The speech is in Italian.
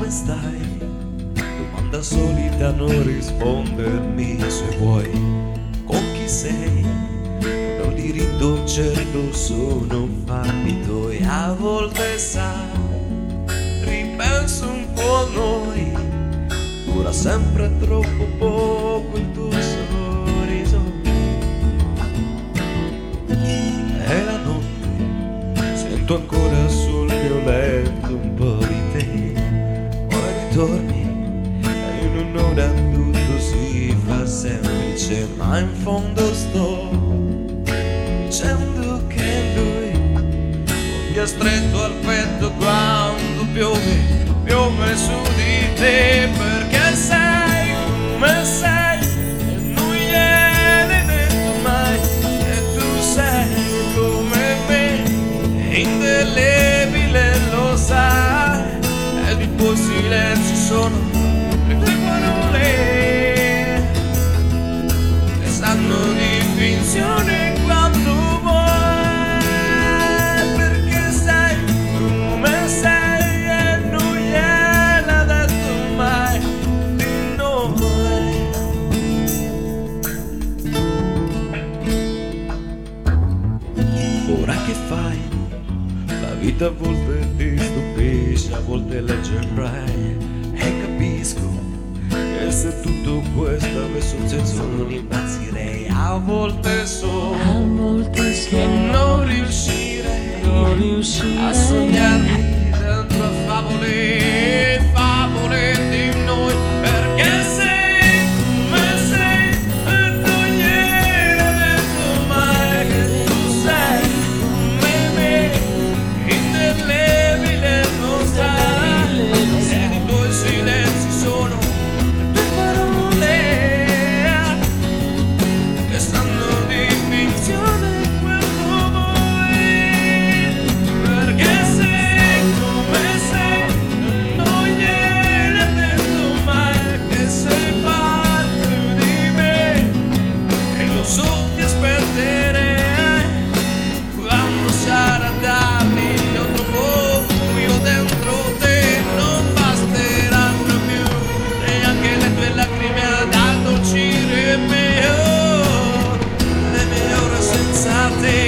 come stai? Domanda solita, non rispondermi se vuoi. Con chi sei? Non ho diritto, certo sono fabito e a volte sai, ripenso un po' a noi. Dura sempre troppo poco il tuo sorriso. E la notte sento ancora sul mio letto un po' di te. Poi ritorni e in un'ora tutto si fa semplice, ma in fondo sto dicendo che lui non mi ha stretto al petto quando piove su di te, perché sei come sei e non gliene detto mai, e tu sei come me, indelebile lo sai, ed i tuoi silenzi sono le tue parole che sanno di finzione quando vuoi, perché sei come sei e non gliel'ha detto mai di noi. Ora che fai? La vita a volte ti stupisce, a volte leggerai, e capisco che se tutto questo avesse un senso non impazzirei. A volte so che non riuscirei a sognarmi dentro a favole di noi, perché sei come sei e non gliene detto mai, che tu sei come me, indelebile lo sai, ed i tuoi silenzi sono le tue parole che stanno di finzione quando vuoi, perché sei come sei e non gliene detto mai che sei parte di me, e lo so ti aspetterei quando sarà tardi o troppo buio dentro te, non basteranno più neanche le tue lacrime ad addolcire me, oh, le mie ore senza te.